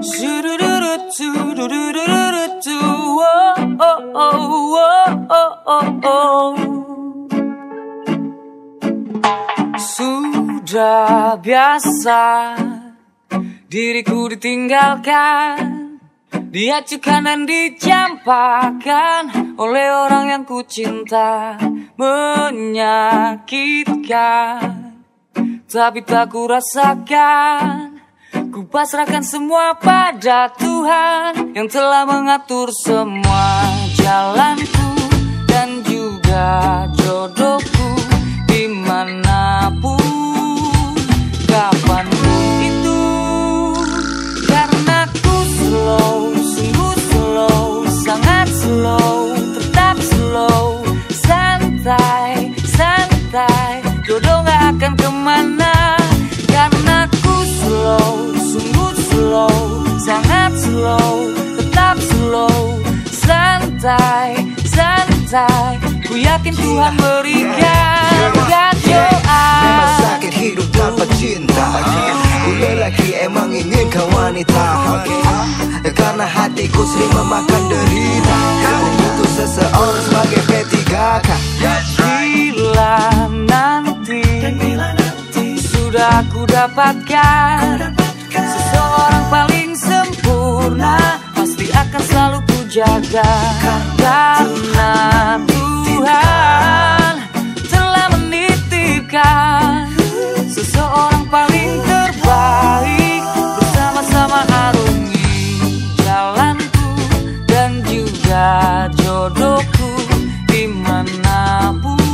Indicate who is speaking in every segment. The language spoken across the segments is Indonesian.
Speaker 1: Sudah biasa diriku ditinggalkan, diacukan dan dicampakkan oleh orang yang ku cinta. Menyakitkan, tapi tak ku rasakan. Ku pasrahkan semua pada Tuhan yang telah mengatur semua jalanku dan juga jodohku dimanapun, kapanpun itu. Karena ku slow, sungguh slow, sangat slow, tetap slow, santai, santai, jodoh gak akan kemana. Karena ku slow, sungguh slow, sangat slow, tetap slow, santai, santai, ku yakin Tuhan berikan doa.
Speaker 2: Memang sakit hidup tanpa cinta. Ku lelaki emang ingin kau wanita, karena hatiku sering memakan derita. Aku butuh seseorang sebagai P3K.
Speaker 1: Bila nanti sudah aku dapatkan seseorang paling sempurna, pasti akan selalu ku jaga. Karena Tuhan telah menitipkan seseorang paling terbaik, bersama-sama arungi jalanku dan juga jodohku dimanapun,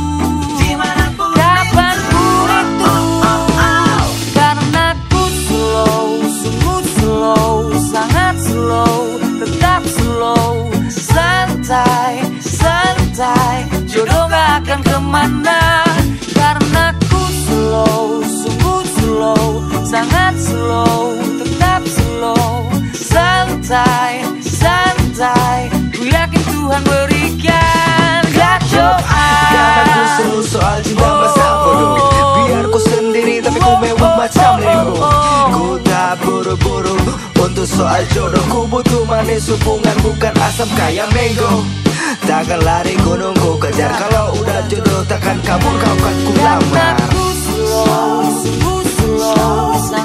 Speaker 1: kapanpun itu. Karena ku slow, sungguh slow, sangat slow, tetap slow, santai, santai, jodoh gak akan kemana. Karena ku slow, sungguh slow, sangat slow, tetap slow, santai, santai, ku yakin Tuhan berikan doa.
Speaker 2: Karena ku seru soal cinta masa bodoh, biar ku sendiri tapi ku mewah macam lembu. Ku tak buru-buru untuk soal jodoh, ku butuh manis hubungan bukan asam kayak mango. Takkan lari gunung ku kejar, kalau udah jodoh takkan kabur kau kan ku lamar.
Speaker 1: Karena ku slow, sungguh slow,